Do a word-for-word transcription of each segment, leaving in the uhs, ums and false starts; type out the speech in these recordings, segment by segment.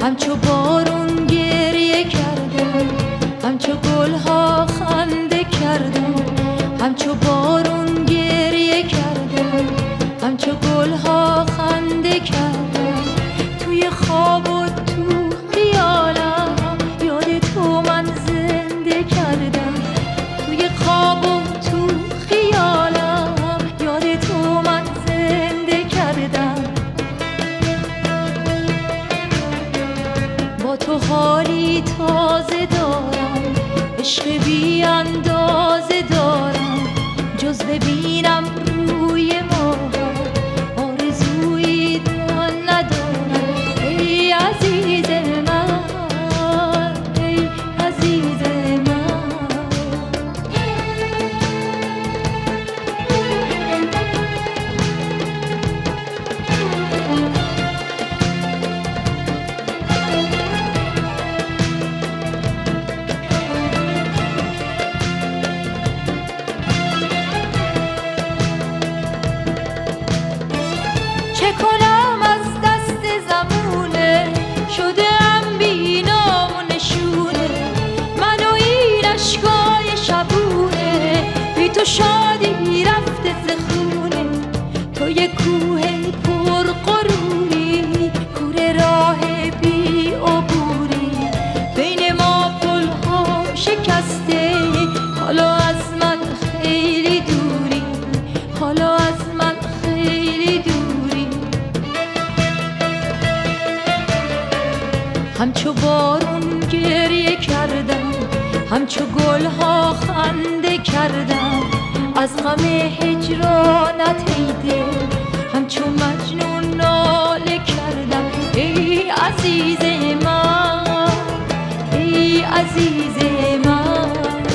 همچو بارون گریه کردم، همچو گلها خنده کردم، همچو بارون گریه کردم، همچو گلها خنده کردم. توی خواب و تو خیالم یاد تو من زنده کردم، توی خواب و تو خیالم یاد تو من زنده کردم. با تو حالی تازه دارم، عشق بی اندازه دارم، جز ببینم روی ماه آرزویی دل ندارم. ای عزیز من، ای عزیز من. چه کنم از دست زمونه، شده ام بی نام و نشونه، من و این اشکای شبونه، بی تو شادی رفته ز خونه. تو یک کوه پر غروری، کوره راه بی عبوری، بین ما پلها شکسته، حالا از من خیلی دوری، حالا از من خیلی دوری. همچو بارون گریه کردم، همچو گلها خنده کردم، از غم هجرانت ای دل همچو مجنون ناله کردم. ای عزیز من، ای عزیز من.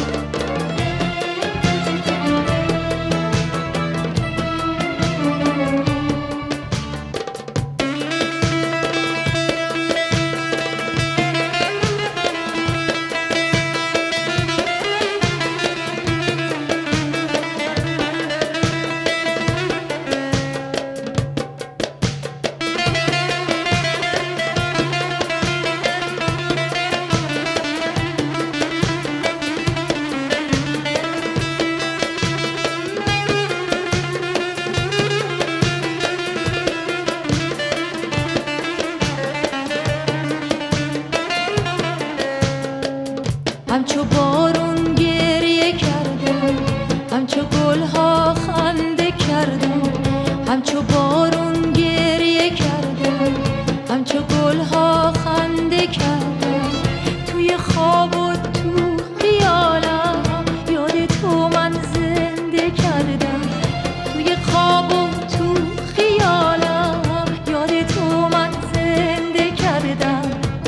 همچو بارون گریه کردم، همچو گلها خنده کردم، همچو بارون گریه کردم، همچو گلها خنده کردم. توی خواب و تو خیالم یاد تو من زنده کردم، توی خواب و تو خیالم یاد تو من زنده کردم.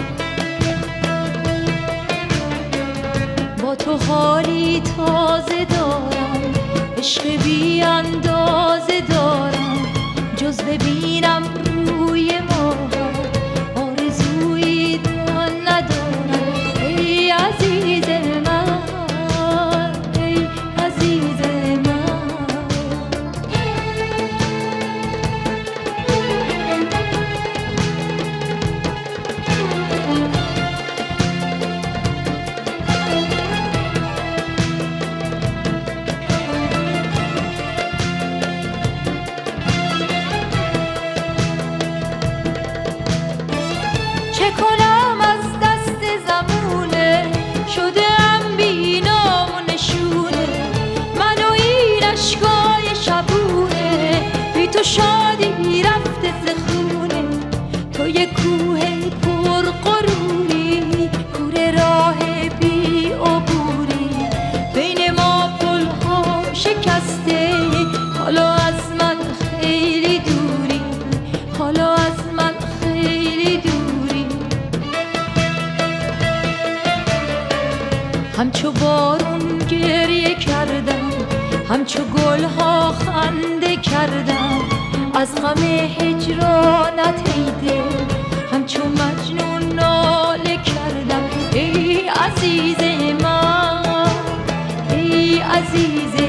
با تو حالی تازه دارم، عشق بی اندازه دارم، جز ببینم روی ماه آرزویی دل ندارم. ای عزیز من، ای عزیز من. چه کنم از دست زمونه، شده ام بی نام و نشونه، من و این اشکای شبونه، بی تو شادی رفته ز خونه. تو یک کوه پر غروری، کوره راه بی عبوری، بین ما پلها شکسته، حالا از من خیلی دوری، حالا از من خیلی دوری. همچو بارون گریه کردم، همچو گلها خنده کردم، از غم هجرانت ای دل همچو مجنون ناله کردم. ای عزیز من، ای عزیز